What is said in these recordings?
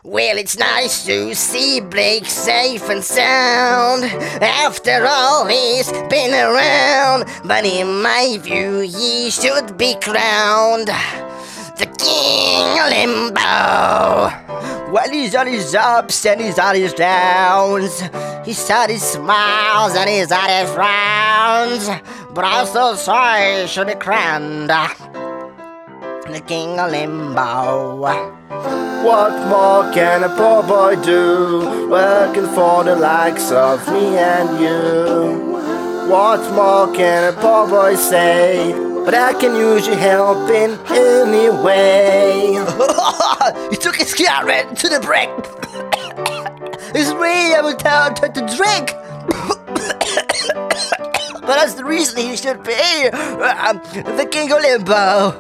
Well, it's nice to see Blake safe and sound. After all, he's been around, but in my view, he should be crowned the King of Limbo. Well, he's on his ups and he's on his downs. He's on his smiles and he's on his frowns. But I still say he should be crowned the King of Limbo. What more can a poor boy do, working for the likes of me and you? What more can a poor boy say, but I can use your help in any way? He took his carrot to the brick. He's really able to drink. But that's the reason he should be the King of Limbo.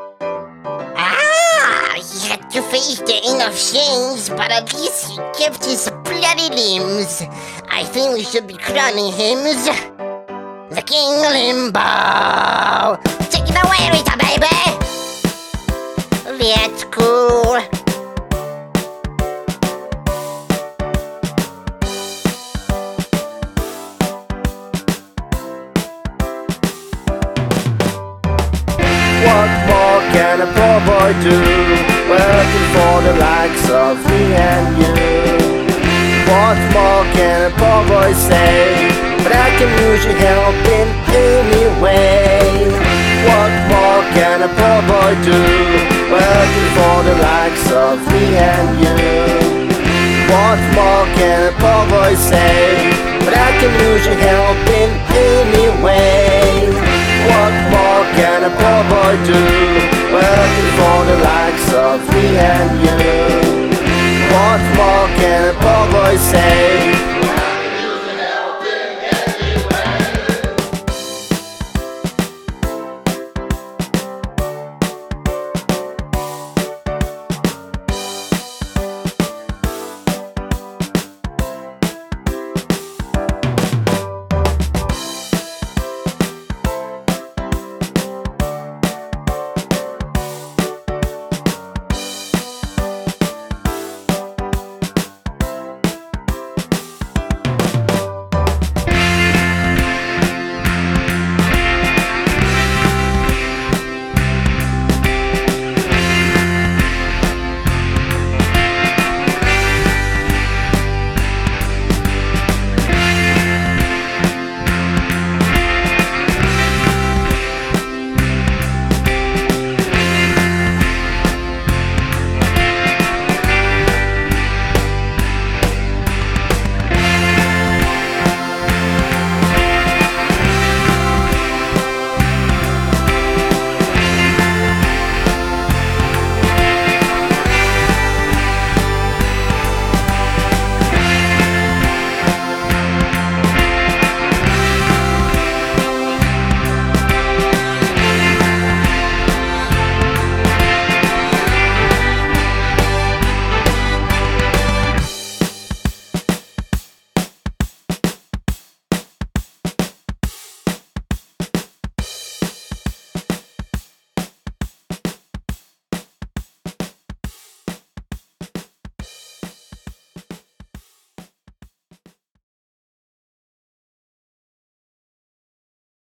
He had to face the King of Chains, but at least he kept his bloody limbs. I think we should be crowning him the King of Limbo. Take it away, Rita, baby! That's cool. What more can a poor boy do, working for the likes of me and you? What more can a poor boy say, but I can use your help in any way? What more can a poor boy do, working for the likes of me and you? What more can a poor boy say, but I can use your help in any way? What more can a poor boy do, working for the likes of me and you? What more can a poor boy say,